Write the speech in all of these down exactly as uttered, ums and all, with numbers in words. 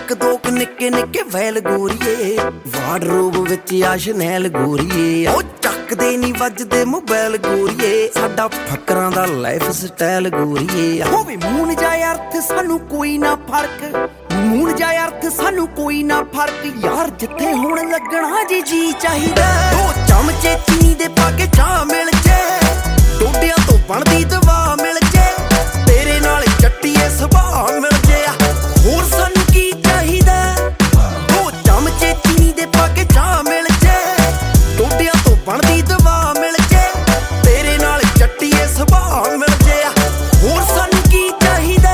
ਇੱਕ ਦੋ ਕੁ ਨਿੱਕੇ ਨਿੱਕੇ ਵੈਲ ਗੋਰੀਏ, ਵਾਰਡਰੋਬ ਵਿੱਚ ਆ ਸ਼ਨੈਲ ਗੋਰੀਏ। ਉਹ ਚੱਕਦੇ ਨੀ ਵੱਜਦੇ ਮੋਬਾਈਲ ਗੋਰੀਏ, ਸਾਡਾ ਫੱਕਰਾਂ ਦਾ ਲਾਈਫ ਸਟਾਈਲ ਗੋਰੀਏ। ਹੋਵੇ ਮੂਨ ਜਾ ਅਰਥ ਸਾਨੂੰ ਕੋਈ ਨਾ ਫਰਕ, ਮੂਨ ਜਾ ਅਰਥ ਸਾਨੂੰ ਕੋਈ ਨਾ ਫਰਕ ਯਾਰ, ਜਿੱਥੇ ਹੁਣ ਲੱਗਣਾ ਜੀ ਜੀ ਚਾਹੀਦਾ। ਦੋ ਚਮਚੇ ਚੀਨੀ ਦੇ ਪਾ ਕੇ ਚਾਹ ਮਿਲ ਜੇ, ਡੋਡਿਆਂ ਤੋਂ ਬਣਦੀ ਦਵਾ ਮਿਲ ਜੇ, ਤੇਰੇ ਨਾਲ ਚੱਟੀਏ ਸੁਭਾਅ ਮਿਲ ਜੇ, ਹੋਰ ਸਾਨੂੰ ਕੀ ਚਾਹੀਦਾ। ਦੋ ਚਮਚੇ ਚੀਨੀ ਦੇ ਪਾ ਕੇ ਚਾਹ ਮਿਲ ਜੇ, ਡੋਡਿਆਂ ਤੋਂ ਬਣਦੀ ਦਵਾ ਮਿਲ ਜੇ, ਤੇਰੇ ਨਾਲ ਚੱਟੀਏ ਸੁਭਾਅ ਮਿਲ ਜੇ, ਹੋਰ ਸਾਨੂੰ ਕੀ ਚਾਹੀਦਾ।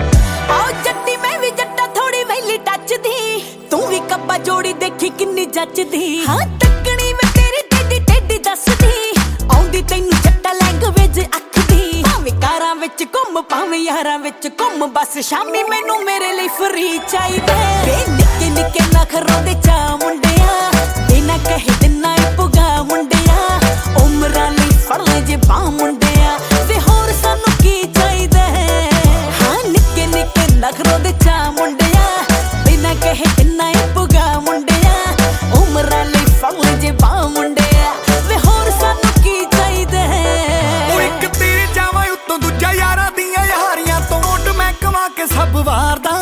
ਆਓ ਜੱਟੀ ਮੈਂ ਵੀ ਜੱਟਾ ਥੋੜੀ ਵੈਲੀ ਟੱਚ ਦੀ, ਤੂੰ ਵੀ ਕੱਪਾ ਜੋੜੀ ਦੇਖੀ ਕਿੰਨੀ ਜੱਚਦੀ। ਹਾਂ ਤੱਕਣੀ ਮੈਂ ਤੇਰੀ ਟੇਡੀ ਟੇਡੀ ਦੱਸਦੀ, ਆਉਂਦੀ ਤੈਨੂੰ ਜੱਟਾ ਲੈਂਗੁਏਜ ਅੱਖ ਦੀ। ਭਾਵੇਂ ਕਾਰਾਂ ਵਿੱਚ ਘੁੰਮ ਭਾਵੇਂ ਯਾਰਾਂ ਵਿੱਚ ਘੁੰਮ, ਬਸ ਸ਼ਾਮੀ ਮੈਨੂੰ ਮੇਰੇ ਲਈ ਫਰੀ ਚਾਹੀਦਾ। ਵੇ ਨਿੱਕੇ ਨਿੱਕੇ ਨਖਰੋਂ ਦੇ ਚਾ ਮੁੰਡਿਆ, ਬਿਨਾਂ ਕਹੇ ਦਿਨਾਂ ਹੀ ਪੁਗਾ ਮੁੰਡਿਆ, ਉਮਰਾਂ ਲਈ ਫੜ ਲੈ ਜੇ ਬਾਹ ਮੁੰਡਿਆ, ਵੇ ਹੋਰ ਸਾਨੂੰ ਕੀ ਚਾਹੀਦਾ। ਹਾਂ ਨਿੱਕੇ ਨਿੱਕੇ ਨਖਰੋਂ ਦੇ ਚਾ ਮੁੰਡਿਆ, ਬਿਨਾਂ ਕਹੇ ਦਿਨਾਂ ਹੀ ਪੁਗਾ ਮੁੰਡਿਆ, ਉਮਰਾਂ ਲਈ ਫੜ ਲੈ ਜੇ ਬਾਹ ਮੁੰਡਿਆ, ਵੇ ਹੋਰ ਸਾਨੂੰ ਕੀ ਚਾਹੀਦਾ। ਉਹ ਇੱਕ ਤੇਰੇ ਜਾਵਾਂ ਉੱਤੋਂ ਦੂਜਾ ਯਾਰਾਂ ਦੀਆਂ ਯਾਰੀਆਂ ਤੋਂ ਮੋਢ ਮੈਂ ਕਮਾ ਕੇ ਸਭ ਵਾਰਦਾ।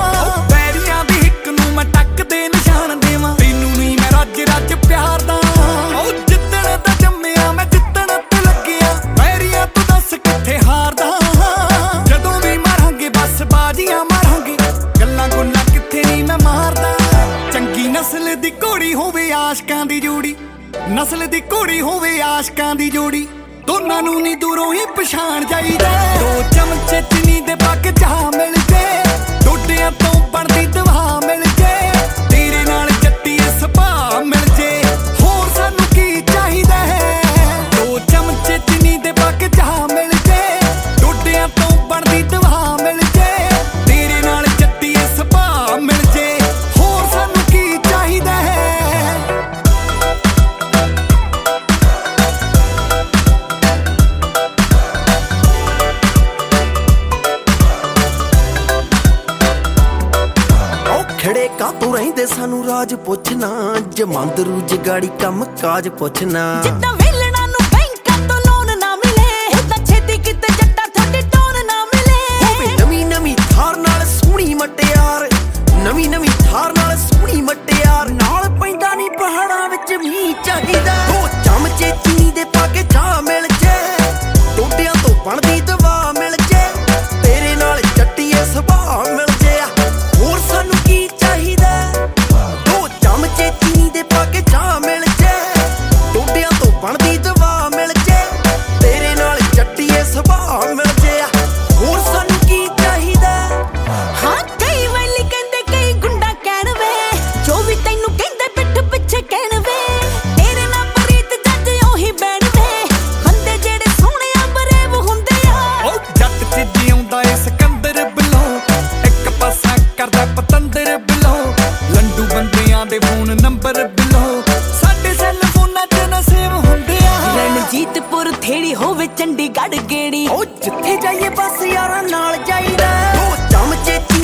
ਪੈਰੀਆਂ ਦੀ ਹਿੱਕ ਨੂੰ ਮੈਂ ਟੱਕ ਦੇ ਨਿਸ਼ਾਨ ਦੇਵਾਂ, ਤੈਨੂੰ ਨਹੀਂ ਮੈਂ ਰੱਜ ਰੱਜ ਪਿਆਰ ਦਾ। ਉਹ ਜਿੱਤਣ ਤਾਂ ਜੰਮਿਆ ਮੈਂ ਜਿੱਤਣ ਤੇ ਲੱਗਿਆ, ਪੈਰੀਆਂ ਤੂੰ ਦੱਸ ਕਿੱਥੇ ਹਾਰਦਾ। ਜਦੋਂ ਵੀ ਮਾਰਾਂਗੇ ਬਸ ਬਾਜ਼ੀਆਂ ਮਾਰਾਂਗੇ, ਗੱਲਾਂ ਗੁੱਲਾਂ ਕਿੱਥੇ ਨਹੀਂ ਮੈਂ ਮਾਰਦਾ। ਚੰਗੀ ਨਸਲ ਦੀ ਘੋੜੀ ਹੋਵੇ ਆਸ਼ਕਾਂ ਦੀ ਜੋੜੀ, ਨਸਲ ਦੀ ਘੋੜੀ ਹੋਵੇ ਆਸ਼ਕਾਂ ਦੀ ਜੋੜੀ, ਦੋਨਾਂ ਨੂੰ ਨੀ ਦੂਰੋਂ ਹੀ ਪਛਾਣ ਜਾਈਦਾ। ਦੋ ਚਮਚੇ ਚੀਨੀ ਦੇ ਪਾ ਕੇ ਚਾਹ ਮਿਲ ਜੇ, ਡੋਡਿਆਂ ਤੋਂ ਬਣਦੀ ਦਵਾ ਮਿਲ ਜੇ, ਤੇਰੇ ਨਾਲ ਜੱਟੀਏ ਸੁਭਾਅ ਮਿਲ ਜੇ, ਹੋਰ ਸਾਨੂੰ ਕੀ ਚਾਹੀਦਾ ਹੈ। ਦੋ ਚਮਚੇ ਚੀਨੀ ਦੇ ਪਾ ਕੇ ਚਾਹ ਮਿਲ ਜੇ, ਡੋਡਿਆਂ ਤੋਂ ਬਣਦੀ ਦਵਾ ਮਿਲ ਜੇ, ਤੇਰੇ ਨਾਲ ਜੱਟੀਏ ਸੁਭਾਅ ਮਿਲ ਜੇ, ਹੋਰ ਸਾਨੂੰ ਕੀ ਚਾਹੀਦਾ ਹੈ। ਖੜੇ ਕਾਤੋਂ ਰਹਿੰਦੇ ਸਾਨੂੰ ਰਾਜ ਪੁੱਛਣਾ, ਜਮਾਂਦਰੂ ਜਗਾੜੀ ਕੰਮ ਕਾਜ ਪੁੱਛਣਾ। ਜਿੱਦਾਂ ਵੇਲਣਾ ਨੂੰ ਬੈਂਕਾਂ ਤੋਂ ਲੋਨ ਨਾ ਮਿਲੇ, ਉਦਾਂ ਛੇਤੀ ਕਿਤੇ ਜੱਟਾ ਤੁਹਾਡੀ ਟੋਨ ਨਾ ਮਿਲੇ। ਹੋਵੇ ਨਵੀਂ ਨਵੀਂ ਥਾਰ ਨਾਲ ਸੋਹਣੀ ਮਟਿਆਰ, ਨਵੀਂ ਨਵੀਂ ਥਾਰ ਨਾਲ ਸੋਹਣੀ ਮਟਿਆਰ, ਨਾਲ ਪੈਂਦਾ ਨਹੀਂ ਪਹਾੜਾਂ ਵਿੱਚ ਮੀਂਹ ਚਾਹੀਦਾ। ਦੋ ਚਮਚੇ ਚੀਨੀ ਦੇ ਪਾ ਕੇ ਚਾਹ ਮਿਲ ਜੇ, ਡੋਡਿਆਂ ਤੋਂ ਬਣਦੀ ਦਵਾ ਮਿਲ ਜੇ, ਤੇਰੇ ਨਾਲ ਚੱਟੀਏ ਸੁਭਾਅ ਮਿਲ ਜੇ, ਹੋਰ ਸਾਨੂੰ ਕੀ ਚਾਹੀਦਾ। ਦੋ ਚਮਚੇ ਚੀਨੀ ਦੇ ਪਾ ਕੇ ਚਾਹ ਮਿਲ ਜੇ, ਡੋਡਿਆਂ ਤੋਂ ਬਣਦੀ ਦਵਾ ਮਿਲ ਜੇ, ਤੇਰੇ ਨਾਲ ਚੱਟੀਏ ਸੁਭਾਅ ਮਿਲ ਜੇ, ਹੋਰ ਸਾਨੂੰ ਕੀ ਚਾਹੀਦਾ। ਹਾਂ ਕਈ ਵੈਲੀ ਕਹਿੰਦੇ ਕਈ ਗੁੰਡਾ ਕਹਿਣ ਵੇ, ਜੋ ਵੀ ਤੈਨੂੰ ਕਹਿੰਦੇ ਪਿੱਠ ਪਿੱਛੇ ਕਹਿਣ ਵੇ, ਤੇਰੇ ਨਾਲ ਪ੍ਰੀਤ ਜੱਜ ਉਹੀ ਬੈਣ ਵੇ, ਬੰਦੇ ਜਿਹੜੇ ਸੋਹਣਿਆ ਬਰੇਵ ਹੁੰਦੇ ਆ। ਉਹ ਜੱਟ ਚ ਜਿਉਂਦਾ ਏ ਸਿਕੰਦਰ ਬਿੱਲੋਂ, ਇੱਕ ਪਾਸਾ ਕਰਦਾ ਪਤੰਦਰ ਬਿੱਲੋਂ, ਲੰਡੂ ਬੰਦਿਆਂ ਦੇ ਫੋਨ ਨੰਬਰ ਬਿੱਲੋਂ, ਸਾਡੇ ਸੈੱਲ ਫੋਨਾਂ ਚ ਨਾ ਸੇਵ ਹੁੰਦੇ ਆ। ਰਣਜੀਤਪੁਰ ਥੇੜੀ ਹੋਵੇ ਚੰਡੀਗੜ੍ਹ ਗੇੜੀ, ਉਹ ਜਿੱਥੇ ਜਾਈਏ ਬਸ ਯਾਰਾਂ ਨਾਲ ਜਾਈਦਾ। ਦੋ ਚਮਚੇ